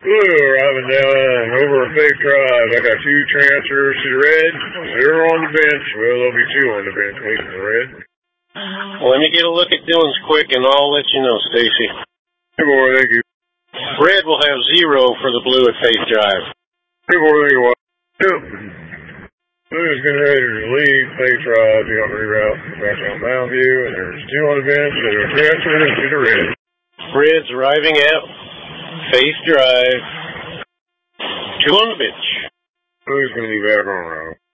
Blue arriving down over a fake drive. I got 2 transfers to the red. 0 on the bench. Well, there'll be 2 on the bench waiting for the red. Well, let me get a look at Dylan's quick, and I'll let you know, Stacy. Hey, boy, thank you. Red will have 0 for the blue at fake drive. Hey, boy, thank you. Yep. Blue's getting ready to leave fake drive. You got to reroute back out Mountain View, and there's 2 on the bench that are transferred to the red. Red's arriving at face drive. 2 on the bench. Blue's going to be back on route.